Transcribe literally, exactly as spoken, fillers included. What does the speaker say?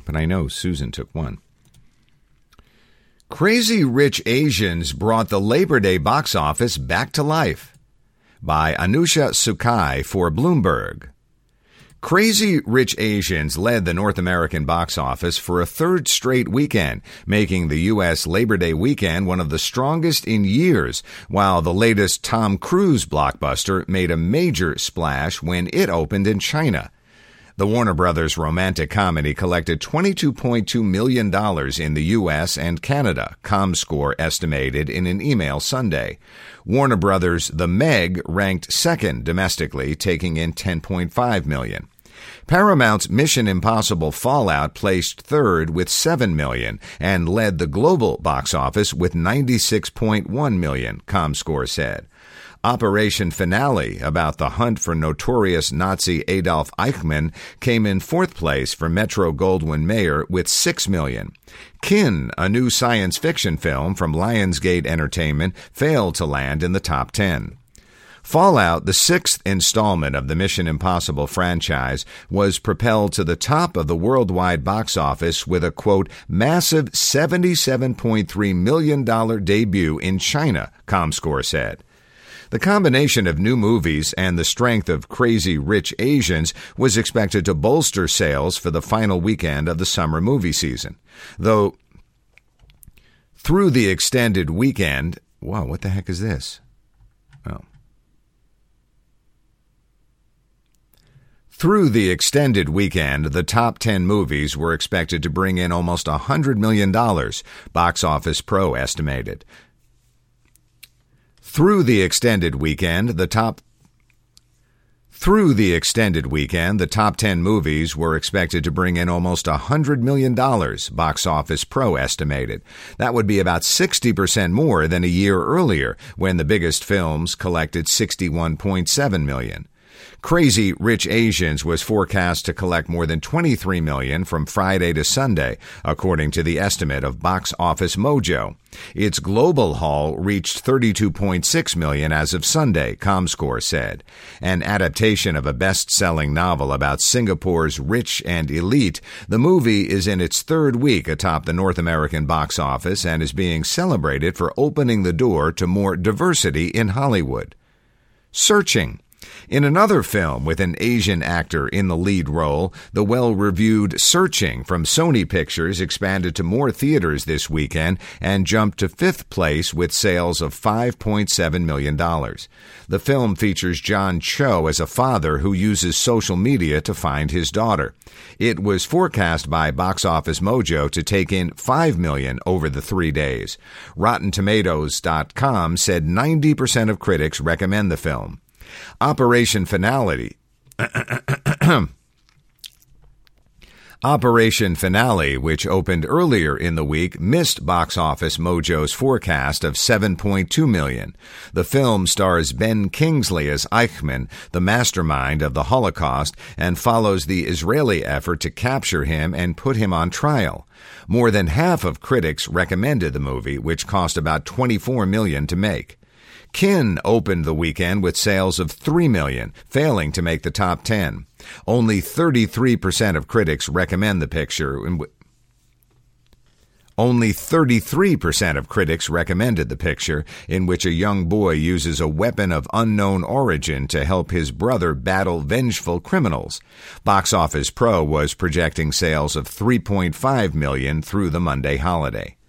but I know Susan took one. Crazy Rich Asians brought the Labor Day box office back to life, by Anusha Sukai for Bloomberg. Crazy Rich Asians led the North American box office for a third straight weekend, making the U S Labor Day weekend one of the strongest in years, while the latest Tom Cruise blockbuster made a major splash when it opened in China. The Warner Brothers romantic comedy collected twenty-two point two million dollars in the U S and Canada, ComScore estimated in an email Sunday. Warner Brothers' The Meg ranked second domestically, taking in ten point five million dollars. Paramount's Mission Impossible Fallout placed third with seven million dollars and led the global box office with ninety-six point one million dollars, ComScore said. Operation Finale, about the hunt for notorious Nazi Adolf Eichmann, came in fourth place for Metro-Goldwyn-Mayer with six million dollars. Kin, a new science fiction film from Lionsgate Entertainment, failed to land in the top ten. Fallout, the sixth installment of the Mission Impossible franchise, was propelled to the top of the worldwide box office with a, quote, massive seventy-seven point three million dollars debut in China, ComScore said. The combination of new movies and the strength of Crazy Rich Asians was expected to bolster sales for the final weekend of the summer movie season. Though, through the extended weekend... Wow, what the heck is this? Oh. Through the extended weekend, the top ten movies were expected to bring in almost one hundred million dollars, Box Office Pro estimated. Through the extended weekend, the top Through the extended weekend, the top ten movies were expected to bring in almost one hundred million dollars, Box Office Pro estimated. That would be about sixty percent more than a year earlier, when the biggest films collected sixty-one point seven million dollars. Crazy Rich Asians was forecast to collect more than twenty-three million dollars from Friday to Sunday, according to the estimate of Box Office Mojo. Its global haul reached thirty-two point six million dollars as of Sunday, ComScore said. An adaptation of a best-selling novel about Singapore's rich and elite, the movie is in its third week atop the North American box office and is being celebrated for opening the door to more diversity in Hollywood. Searching. In another film with an Asian actor in the lead role, the well-reviewed Searching from Sony Pictures expanded to more theaters this weekend and jumped to fifth place with sales of five point seven million dollars. The film features John Cho as a father who uses social media to find his daughter. It was forecast by Box Office Mojo to take in five million dollars over the three days. Rotten Tomatoes dot com said ninety percent of critics recommend the film. Operation Finale. Operation Finale, which opened earlier in the week, missed Box Office Mojo's forecast of seven point two million dollars. The film stars Ben Kingsley as Eichmann, the mastermind of the Holocaust, and follows the Israeli effort to capture him and put him on trial. More than half of critics recommended the movie, which cost about twenty-four million dollars to make. Kin opened the weekend with sales of three million dollars, failing to make the top ten. Only thirty-three percent of critics recommend the picture. Only thirty-three percent of critics recommended the picture, in which a young boy uses a weapon of unknown origin to help his brother battle vengeful criminals. Box Office Pro was projecting sales of three point five million dollars through the Monday holiday.